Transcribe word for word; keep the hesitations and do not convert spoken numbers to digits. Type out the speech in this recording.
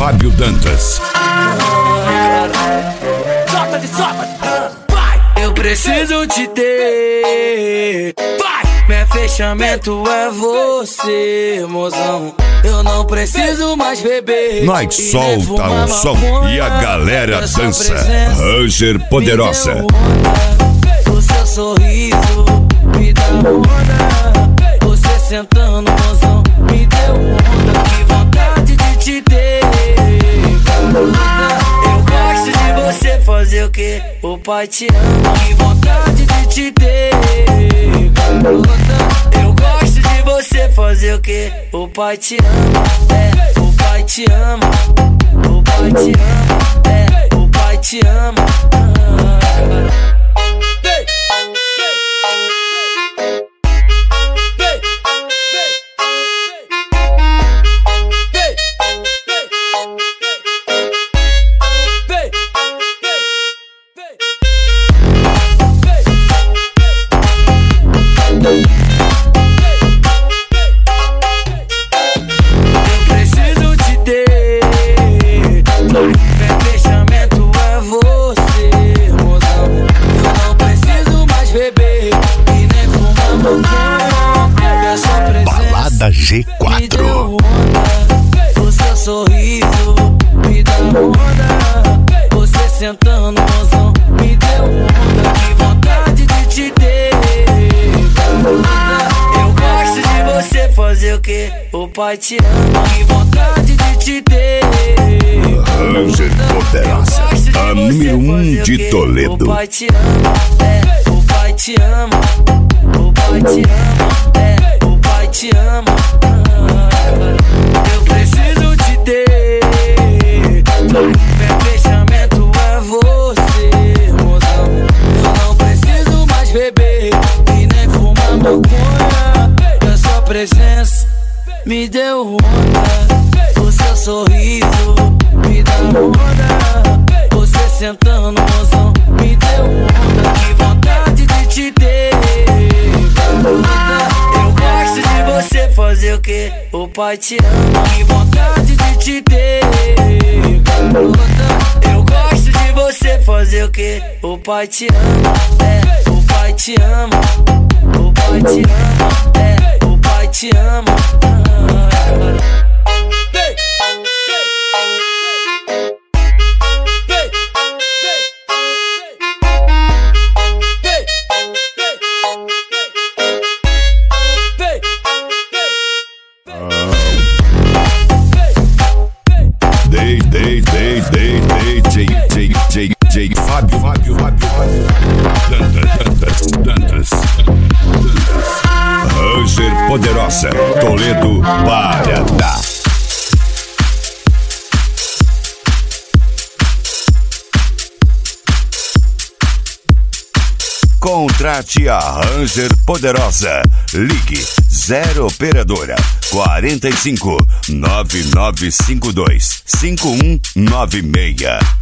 Fábio Dantas. Solta de solta, vai! Eu preciso te ter, vai! Meu fechamento é você, mozão. Eu não preciso mais beber. Nós solta o som e a galera dança. Ranger Poderosa. O seu sorriso me dá onda. Você sentando, mozão, me deu onda. Que vontade de te ter, garota. Eu gosto de você fazer o que o pai te ama. Que vontade de te ter, garota. Eu gosto de você fazer o que o pai te ama. É, o pai te ama. O pai te ama. É, o pai te ama. Vem, Balada G quatro. O seu sorriso me dá onda. Você sentando, mozão, me deu onda. Que vontade de te ter, garota. Eu gosto de você fazer o que o pai te ama. Que vontade de te ter, Ranger Poderosa, a número um de Toledo. O pai te ama, é, o pai te ama. O pai te ama, é, o pai te ama. Eu preciso te ter. Meu fechamento é você, mozão. Eu não preciso mais beber e nem fumar maconha. A sua presença me deu onda. O seu sorriso me dá onda. Você sentando, mozão, me deu onda. Que vontade de te ter, garota. Eu gosto de você fazer o que o pai te ama. Que vontade de te ter, garota. Eu gosto de você fazer o que o pai te ama. É, o pai te ama. O pai te ama. É, o pai te ama. Vem, Dei, dei, dei, dei, dei, J, J, J, J, Fábio, Fábio, Fábio, Fábio. Dantas, Dantas, Dantas, Dantas. Ranger Poderosa, Toledo, Parada. Contrate a Ranger Poderosa. Ligue zero operadora quarenta e cinco, nove nove cinco dois, cinco um nove seis.